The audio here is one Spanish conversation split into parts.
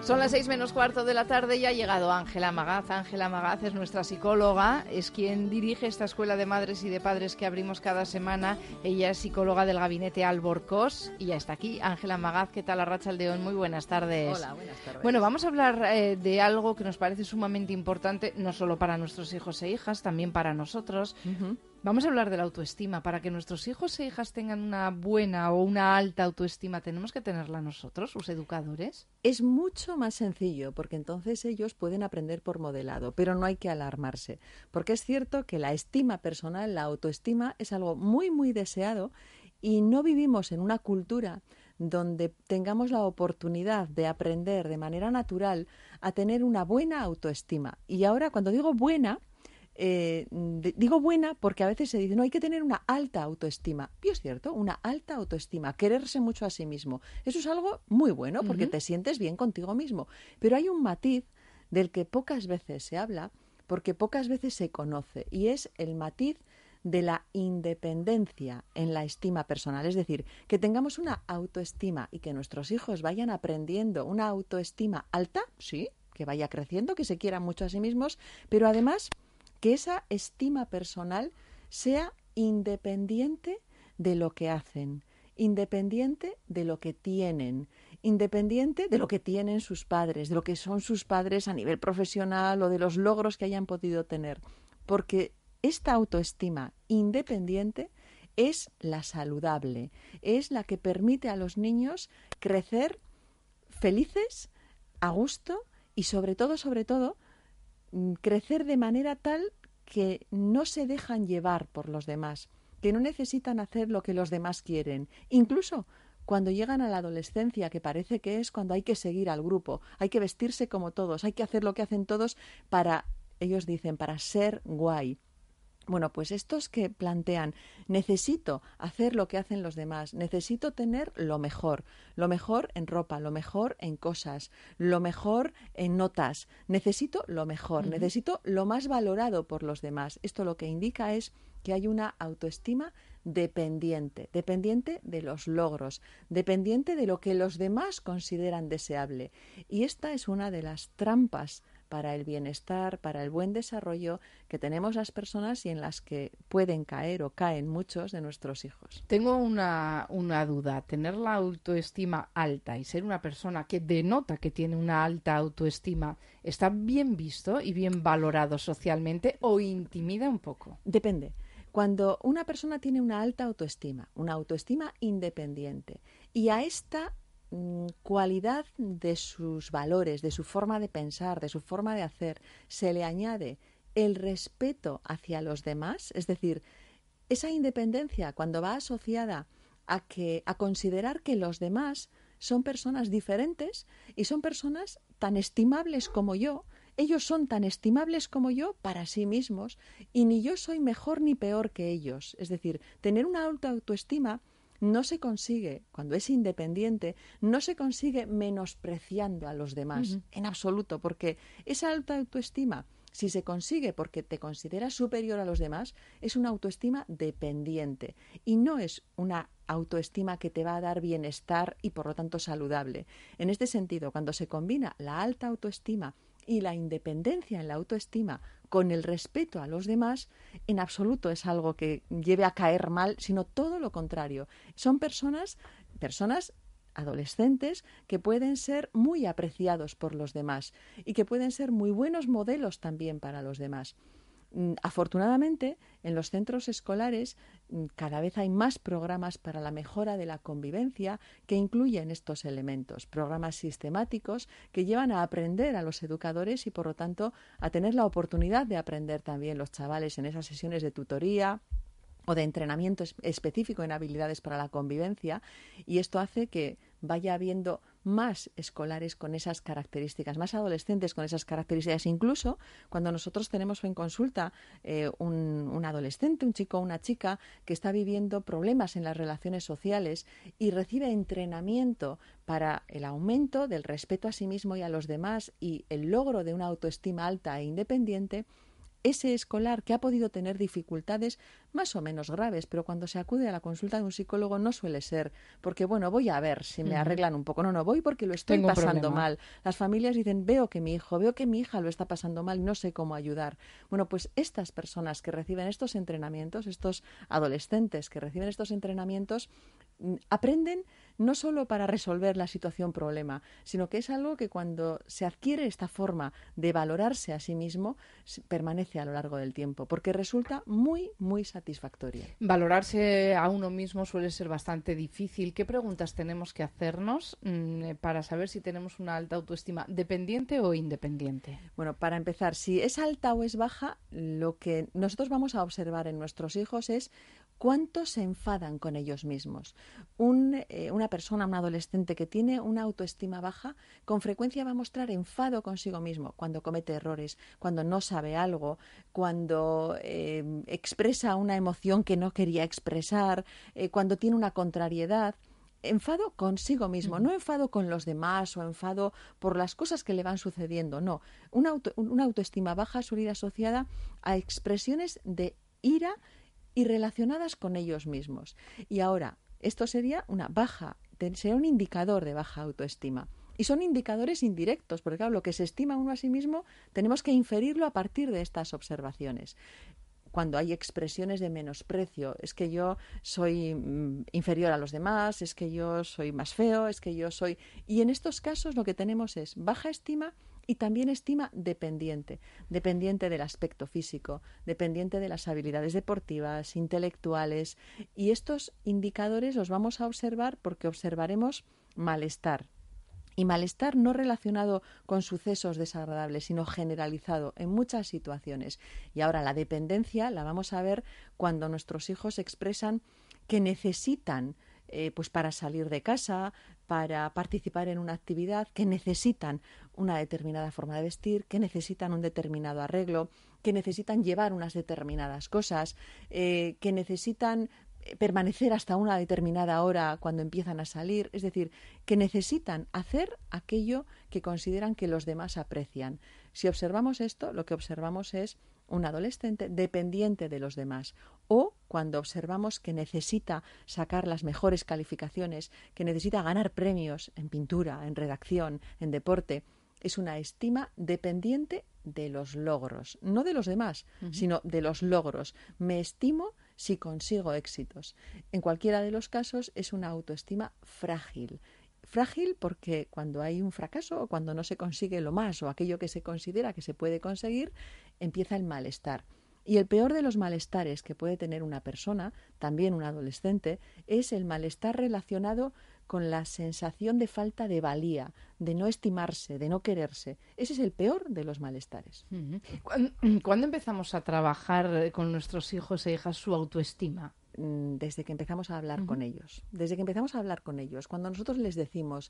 Son las 6:15 de la tarde y ha llegado Ángela Magaz. Ángela Magaz es nuestra psicóloga, es quien dirige esta escuela de madres y de padres que abrimos cada semana. Ella es psicóloga del gabinete Alborcós y ya está aquí. Ángela Magaz, ¿qué tal? Arratsaldeon, muy buenas tardes. Hola, buenas tardes. Bueno, vamos a hablar de algo que nos parece sumamente importante, no solo para nuestros hijos e hijas, también para nosotros. Vamos a hablar de la autoestima. Para que nuestros hijos e hijas tengan una buena o una alta autoestima, ¿tenemos que tenerla nosotros, sus educadores? Es mucho más sencillo, porque entonces ellos pueden aprender por modelado, pero no hay que alarmarse, porque es cierto que la estima personal, la autoestima, es algo muy, muy deseado y no vivimos en una cultura donde tengamos la oportunidad de aprender de manera natural a tener una buena autoestima. Y ahora, cuando digo buena, digo buena porque a veces se dice, no, hay que tener una alta autoestima. Y es cierto, una alta autoestima, quererse mucho a sí mismo. Eso es algo muy bueno porque te sientes bien contigo mismo. Pero hay un matiz del que pocas veces se habla porque pocas veces se conoce y es el matiz de la independencia en la estima personal. Es decir, que tengamos una autoestima y que nuestros hijos vayan aprendiendo una autoestima alta, sí, que vaya creciendo, que se quieran mucho a sí mismos, pero además que esa estima personal sea independiente de lo que hacen, independiente de lo que tienen, independiente de lo que tienen sus padres, de lo que son sus padres a nivel profesional o de los logros que hayan podido tener. Porque esta autoestima independiente es la saludable, es la que permite a los niños crecer felices, a gusto y sobre todo, crecer de manera tal que no se dejan llevar por los demás, que no necesitan hacer lo que los demás quieren. Incluso cuando llegan a la adolescencia, que parece que es cuando hay que seguir al grupo, hay que vestirse como todos, hay que hacer lo que hacen todos para, ellos dicen, para ser guay. Bueno, pues estos que plantean, necesito hacer lo que hacen los demás, necesito tener lo mejor en ropa, lo mejor en cosas, lo mejor en notas, necesito lo mejor, necesito lo más valorado por los demás. Esto lo que indica es que hay una autoestima dependiente de los logros, dependiente de lo que los demás consideran deseable. Y esta es una de las trampas para el bienestar, para el buen desarrollo que tenemos las personas y en las que pueden caer o caen muchos de nuestros hijos. Tengo una duda. Tener la autoestima alta y ser una persona que denota que tiene una alta autoestima, ¿está bien visto y bien valorado socialmente o intimida un poco? Depende. Cuando una persona tiene una alta autoestima, una autoestima independiente, y a esta cualidad de sus valores, de su forma de pensar, de su forma de hacer, se le añade el respeto hacia los demás, es decir, esa independencia cuando va asociada a considerar que los demás son personas diferentes y son personas tan estimables como yo, ellos son tan estimables como yo para sí mismos y ni yo soy mejor ni peor que ellos. Es decir, tener una alta autoestima no se consigue, cuando es independiente, no se consigue menospreciando a los demás, en absoluto, porque esa alta autoestima, si se consigue porque te consideras superior a los demás, es una autoestima dependiente y no es una autoestima que te va a dar bienestar y por lo tanto saludable. En este sentido, cuando se combina la alta autoestima y la independencia en la autoestima con el respeto a los demás, en absoluto es algo que lleve a caer mal, sino todo lo contrario. Son personas adolescentes que pueden ser muy apreciados por los demás y que pueden ser muy buenos modelos también para los demás. Afortunadamente, en los centros escolares cada vez hay más programas para la mejora de la convivencia que incluyen estos elementos, programas sistemáticos que llevan a aprender a los educadores y, por lo tanto, a tener la oportunidad de aprender también los chavales en esas sesiones de tutoría o de entrenamiento específico en habilidades para la convivencia, y esto hace que vaya habiendo más escolares con esas características, más adolescentes con esas características. Incluso cuando nosotros tenemos en consulta un adolescente, un chico o una chica que está viviendo problemas en las relaciones sociales y recibe entrenamiento para el aumento del respeto a sí mismo y a los demás y el logro de una autoestima alta e independiente, ese escolar que ha podido tener dificultades más o menos graves, pero cuando se acude a la consulta de un psicólogo no suele ser porque, bueno, voy a ver si me arreglan un poco. No, voy porque lo estoy pasando mal. Las familias dicen, veo que mi hija lo está pasando mal y no sé cómo ayudar. Bueno, pues estas personas que reciben estos entrenamientos, estos adolescentes que reciben estos entrenamientos, aprenden no solo para resolver la situación problema, sino que es algo que cuando se adquiere esta forma de valorarse a sí mismo, permanece a lo largo del tiempo, porque resulta muy, muy satisfactorio. Valorarse a uno mismo suele ser bastante difícil. ¿Qué preguntas tenemos que hacernos para saber si tenemos una alta autoestima, dependiente o independiente? Bueno, para empezar, si es alta o es baja, lo que nosotros vamos a observar en nuestros hijos es cuánto se enfadan con ellos mismos. Una persona, un adolescente que tiene una autoestima baja, con frecuencia va a mostrar enfado consigo mismo cuando comete errores, cuando no sabe algo, cuando expresa una emoción que no quería expresar, cuando tiene una contrariedad. Enfado consigo mismo, no enfado con los demás o enfado por las cosas que le van sucediendo, no. Una autoestima baja suele ir asociada a expresiones de ira y relacionadas con ellos mismos. Y ahora, esto sería sería un indicador de baja autoestima. Y son indicadores indirectos, porque claro, lo que se estima uno a sí mismo tenemos que inferirlo a partir de estas observaciones. Cuando hay expresiones de menosprecio, es que yo soy inferior a los demás, es que yo soy más feo, es que yo soy... Y en estos casos lo que tenemos es baja estima y también estima dependiente del aspecto físico, dependiente de las habilidades deportivas, intelectuales. Y estos indicadores los vamos a observar porque observaremos malestar. Y malestar no relacionado con sucesos desagradables, sino generalizado en muchas situaciones. Y ahora la dependencia la vamos a ver cuando nuestros hijos expresan que necesitan, pues para salir de casa, para participar en una actividad, que necesitan una determinada forma de vestir, que necesitan un determinado arreglo, que necesitan llevar unas determinadas cosas, que necesitan permanecer hasta una determinada hora cuando empiezan a salir, es decir, que necesitan hacer aquello que consideran que los demás aprecian. Si observamos esto, lo que observamos es un adolescente dependiente de los demás, o cuando observamos que necesita sacar las mejores calificaciones, que necesita ganar premios en pintura, en redacción, en deporte, es una estima dependiente de los logros, no de los demás, sino de los logros. Me estimo si consigo éxitos. En cualquiera de los casos es una autoestima frágil. Frágil porque cuando hay un fracaso o cuando no se consigue lo más o aquello que se considera que se puede conseguir, empieza el malestar. Y el peor de los malestares que puede tener una persona, también un adolescente, es el malestar relacionado con la sensación de falta de valía, de no estimarse, de no quererse. Ese es el peor de los malestares. ¿Cuándo empezamos a trabajar con nuestros hijos e hijas su autoestima? Desde que empezamos a hablar con ellos. Desde que empezamos a hablar con ellos. Cuando nosotros les decimos,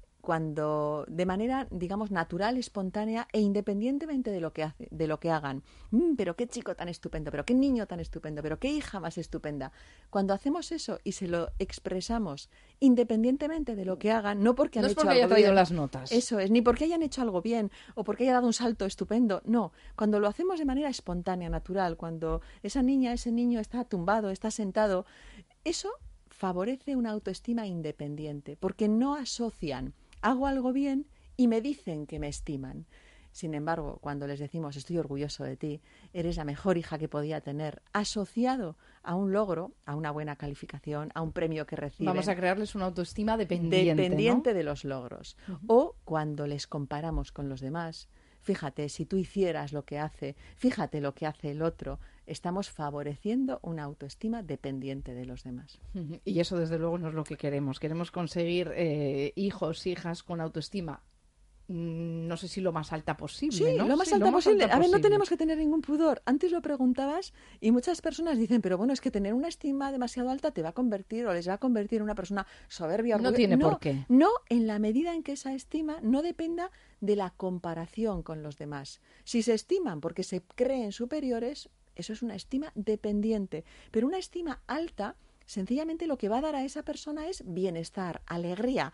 cuando de manera, digamos, natural, espontánea e independientemente de lo que hagan, pero qué chico tan estupendo, pero qué niño tan estupendo, pero qué hija más estupenda. Cuando hacemos eso y se lo expresamos independientemente de lo que hagan, no porque han hecho algo bien, no es porque haya traído las notas. Eso es, ni porque hayan hecho algo bien o porque haya dado un salto estupendo, no. Cuando lo hacemos de manera espontánea, natural, cuando esa niña, ese niño está tumbado, está sentado, eso favorece una autoestima independiente, porque no asocian hago algo bien y me dicen que me estiman. Sin embargo, cuando les decimos estoy orgulloso de ti, eres la mejor hija que podía tener, asociado a un logro, a una buena calificación, a un premio que reciben. Vamos a crearles una autoestima dependiente, ¿no? De los logros. O cuando les comparamos con los demás, fíjate, si tú hicieras lo que hace, fíjate lo que hace el otro, estamos favoreciendo una autoestima dependiente de los demás. Y eso, desde luego, no es lo que queremos. Queremos conseguir hijos, hijas con autoestima, no sé si lo más alta posible, sí, ¿no? Lo más alta posible. A ver, no tenemos que tener ningún pudor. Antes lo preguntabas y muchas personas dicen, pero bueno, es que tener una estima demasiado alta te va a convertir o les va a convertir en una persona soberbia. No tiene por qué. No, en la medida en que esa estima no dependa de la comparación con los demás. Si se estiman porque se creen superiores, eso es una estima dependiente. Pero una estima alta sencillamente lo que va a dar a esa persona es bienestar, alegría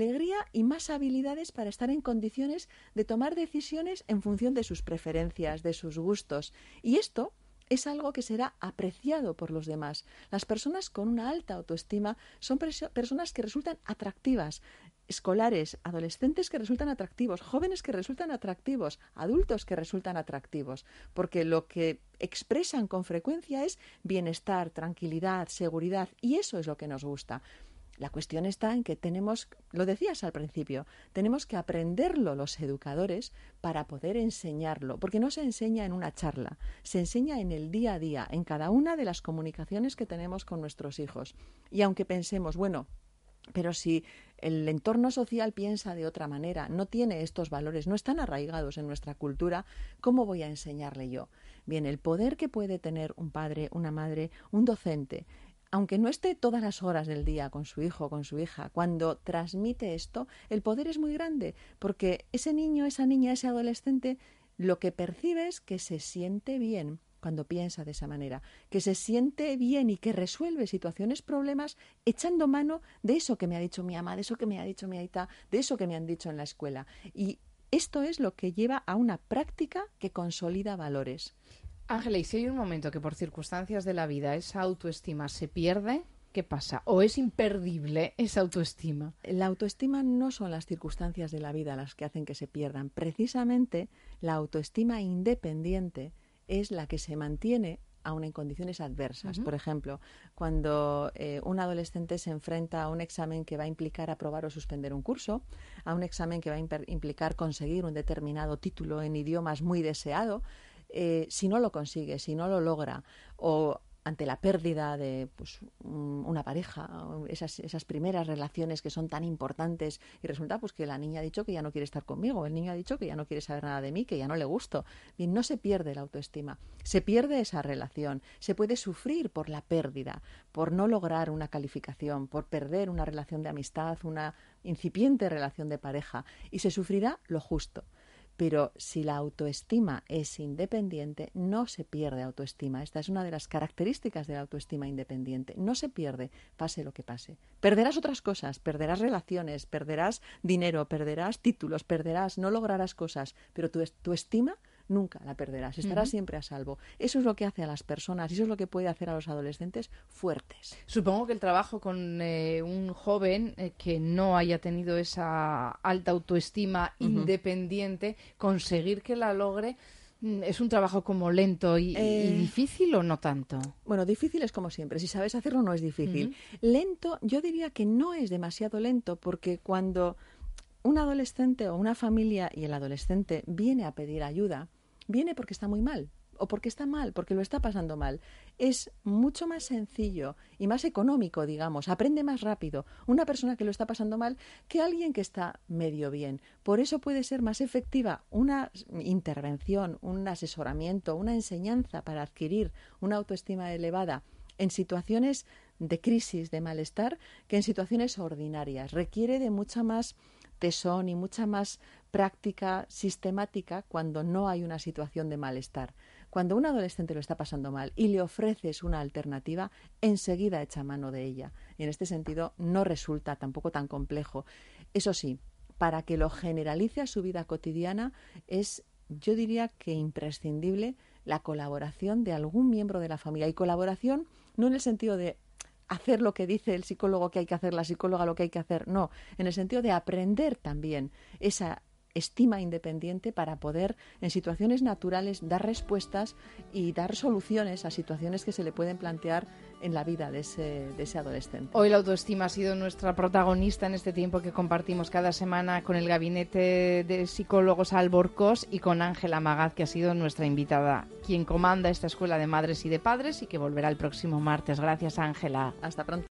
y más habilidades para estar en condiciones de tomar decisiones en función de sus preferencias, de sus gustos. Y esto es algo que será apreciado por los demás. Las personas con una alta autoestima son personas que resultan atractivas, escolares, adolescentes que resultan atractivos, jóvenes que resultan atractivos, adultos que resultan atractivos, porque lo que expresan con frecuencia es bienestar, tranquilidad, seguridad, y eso es lo que nos gusta. La cuestión está en que tenemos, lo decías al principio, tenemos que aprenderlo los educadores para poder enseñarlo, porque no se enseña en una charla, se enseña en el día a día, en cada una de las comunicaciones que tenemos con nuestros hijos. Y aunque pensemos, bueno, pero si el entorno social piensa de otra manera, no tiene estos valores, no están arraigados en nuestra cultura, ¿cómo voy a enseñarle yo? Bien, el poder que puede tener un padre, una madre, un docente, aunque no esté todas las horas del día con su hijo o con su hija, cuando transmite esto, el poder es muy grande, porque ese niño, esa niña, ese adolescente, lo que percibe es que se siente bien cuando piensa de esa manera, que se siente bien y que resuelve situaciones, problemas, echando mano de eso que me ha dicho mi ama, de eso que me ha dicho mi aita, de eso que me han dicho en la escuela. Y esto es lo que lleva a una práctica que consolida valores. Ángela, y si hay un momento que por circunstancias de la vida esa autoestima se pierde, ¿qué pasa? ¿O es imperdible esa autoestima? La autoestima no son las circunstancias de la vida las que hacen que se pierdan. Precisamente la autoestima independiente es la que se mantiene aun en condiciones adversas. Uh-huh. Por ejemplo, cuando un adolescente se enfrenta a un examen que va a implicar aprobar o suspender un curso, a un examen que va a implicar conseguir un determinado título en idiomas muy deseado, si no lo consigue, si no lo logra, o ante la pérdida de una pareja, esas primeras relaciones que son tan importantes, y resulta que la niña ha dicho que ya no quiere estar conmigo, el niño ha dicho que ya no quiere saber nada de mí, que ya no le gusto. Bien, no se pierde la autoestima, se pierde esa relación, se puede sufrir por la pérdida, por no lograr una calificación, por perder una relación de amistad, una incipiente relación de pareja, y se sufrirá lo justo. Pero si la autoestima es independiente, no se pierde autoestima. Esta es una de las características de la autoestima independiente. No se pierde, pase lo que pase. Perderás otras cosas, perderás relaciones, perderás dinero, perderás títulos, no lograrás cosas, pero tu estima nunca la perderás, estarás siempre a salvo. Eso es lo que hace a las personas y eso es lo que puede hacer a los adolescentes fuertes. Supongo que el trabajo con un joven que no haya tenido esa alta autoestima independiente, conseguir que la logre, ¿es un trabajo como lento y difícil o no tanto? Bueno, difícil es como siempre. Si sabes hacerlo no es difícil. Lento, yo diría que no es demasiado lento, porque cuando un adolescente o una familia y el adolescente viene a pedir ayuda, viene porque está muy mal o porque está mal, porque lo está pasando mal. Es mucho más sencillo y más económico, digamos, aprende más rápido una persona que lo está pasando mal que alguien que está medio bien. Por eso puede ser más efectiva una intervención, un asesoramiento, una enseñanza para adquirir una autoestima elevada en situaciones de crisis, de malestar, que en situaciones ordinarias. Requiere de mucha más tesón y mucha más práctica sistemática cuando no hay una situación de malestar. Cuando un adolescente lo está pasando mal y le ofreces una alternativa, enseguida echa mano de ella. Y en este sentido no resulta tampoco tan complejo. Eso sí, para que lo generalice a su vida cotidiana es, yo diría que imprescindible, la colaboración de algún miembro de la familia. Y colaboración no en el sentido de hacer lo que dice el psicólogo que hay que hacer, la psicóloga lo que hay que hacer, no, en el sentido de aprender también esa estima independiente para poder en situaciones naturales dar respuestas y dar soluciones a situaciones que se le pueden plantear en la vida de ese adolescente. Hoy la autoestima ha sido nuestra protagonista en este tiempo que compartimos cada semana con el Gabinete de Psicólogos Alborcós y con Ángela Magaz, que ha sido nuestra invitada, quien comanda esta Escuela de Madres y de Padres y que volverá el próximo martes. Gracias, Ángela. Hasta pronto.